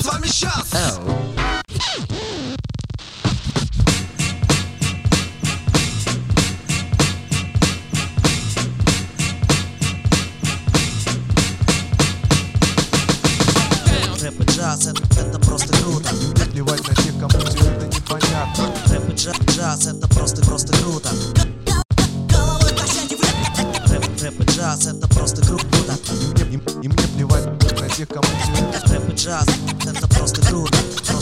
с вами сейчас. Рэп и джаз, это просто круто. Не плевать на тех, кому все это непонятно. Рэп и джаз, это просто круто. Рэп и джаз, это просто круто. И мне плевать на тех, кому все это. Рэп и джаз, это просто круто.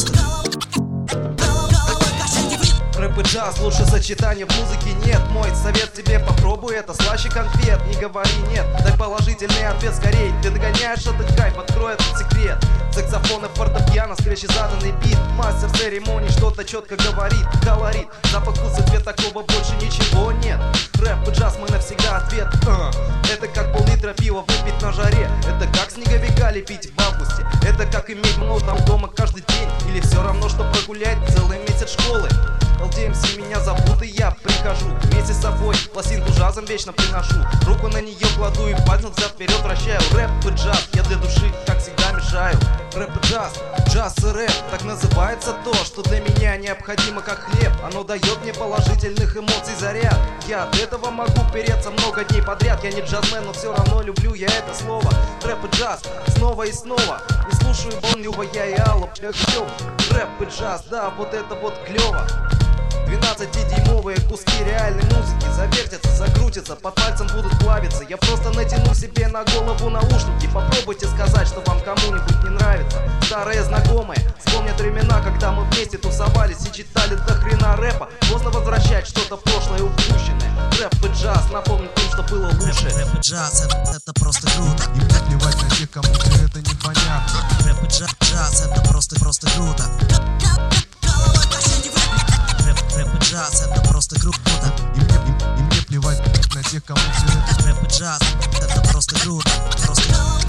Рэп и джаз, лучше сочетания в музыке нет. Мой совет тебе: попробуй это слаще конфет. Не говори нет, дай положительный ответ скорей. Ты догоняешь этот кайф, открой этот секрет. Саксофон и фортепиано, скрещи заданный бит. Мастер церемоний что-то четко говорит. Колорит, запах, вкус и цвет, такого больше ничего нет. Рэп и джаз, мы навсегда ответ. Это как пол-литра пива выпить на жаре. Это как снеговика лепить в августе. Это как иметь много дома каждый день. Или все равно, что прогулять целый месяц школы. LDMC меня зовут, и я прихожу вместе с собой, пластинку джазом вечно приношу. Руку на нее кладу и пальцем взад вперед вращаю. Рэп и джаз, я для души, как всегда, мешаю. Рэп и джаз, джаз и рэп, так называется то, что для меня необходимо как хлеб. Оно дает мне положительных эмоций заряд. Я от этого могу переться много дней подряд. Я не джазмен, но все равно люблю я это слово. Рэп и джаз, снова и снова. Не слушаю Бон, Люба, я и Аллу, рэп и джаз, да, вот это вот клево. 12-дюймовые куски реальной музыки завертятся, закрутятся, под пальцем будут плавиться. Я просто натяну себе на голову наушники. Попробуйте сказать, что вам кому-нибудь не нравится. Старые знакомые вспомнят времена, когда мы вместе тусовались и читали до хрена рэпа. Поздно возвращать что-то прошлое упущенное. Рэп и джаз напомнит им, что было лучше. Рэп и джаз, это просто круто. И мне плевать на тех, кому все это непонятно. Рэп и джаз, это просто круто. Рэп и джаз, это просто круто. И мне плевать на тех, кому все это. Рэп и джаз, это просто круто.